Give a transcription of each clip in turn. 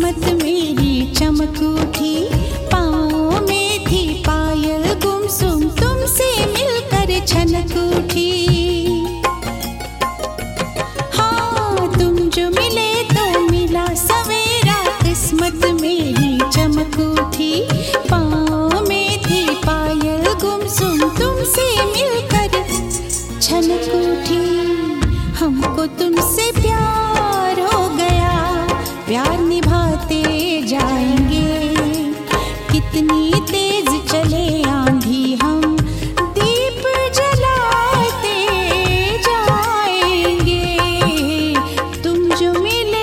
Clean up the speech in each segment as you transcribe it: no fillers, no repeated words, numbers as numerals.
किस्मत मेरी चमक उठी, पाँव में थी पायल गुमसुम, तुमसे मिलकर छनक उठी। हाँ तुम जो मिले तो मिला सवेरा, किस्मत मेरी चमक उठी, पाँव में थी पायल गुमसुम, तुमसे मिलकर छनक उठी। हमको तुमसे प्यार हो गया, प्यार निभाते जाएंगे, कितनी तेज चले आंधी हम दीप जलाते जाएंगे। तुम जो मिले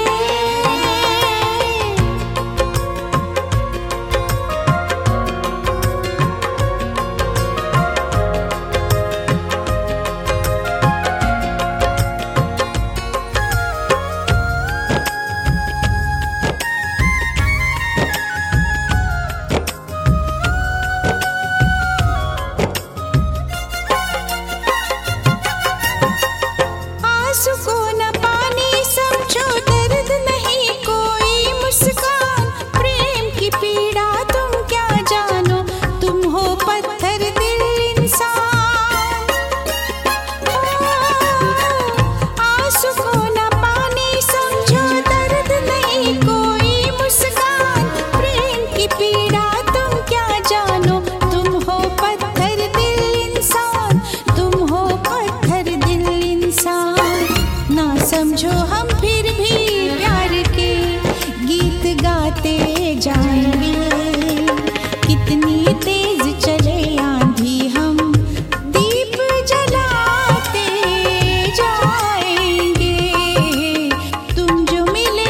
आंसू को न पानी समझो, दर्द नहीं कोई मुस्कान, प्रेम की पीड़ा तुम क्या जानो, तुम हो पत्थर दिल इंसान। आंसू को न पानी समझो, दर्द नहीं कोई मुस्कान, प्रेम की पीड़ा तुम क्या जानो, तुम हो पत्थर दिल इंसान, तुम हो पत्थर दिल इंसान। ना समझो हम फिर भी प्यार के गीत गाते जाएंगे, कितनी तेज चले आंधी हम दीप जलाते जाएंगे। तुम जो मिले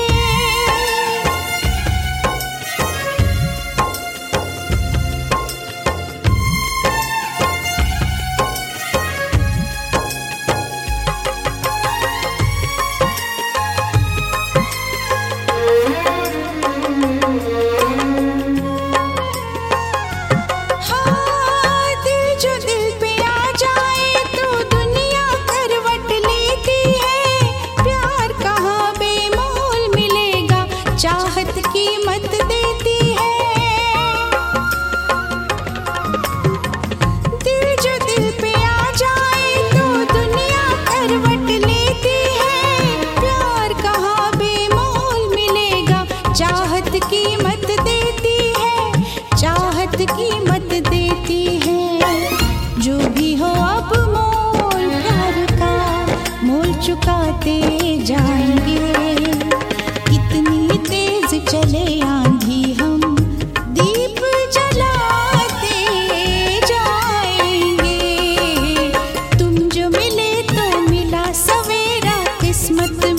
कीमत देती है, दिल पे आ जाए तो दुनिया करवट लेती है, प्यार कहाँ बेमोल मिलेगा, चाहत कीमत देती है, चाहत कीमत देती है। जो भी हो अब मोल प्यार का मोल चुकाते जाएंगे, कितनी तेज चले आंधी हम दीप जलाते जाएंगे। तुम जो मिले तो मिला सवेरा, किस्मत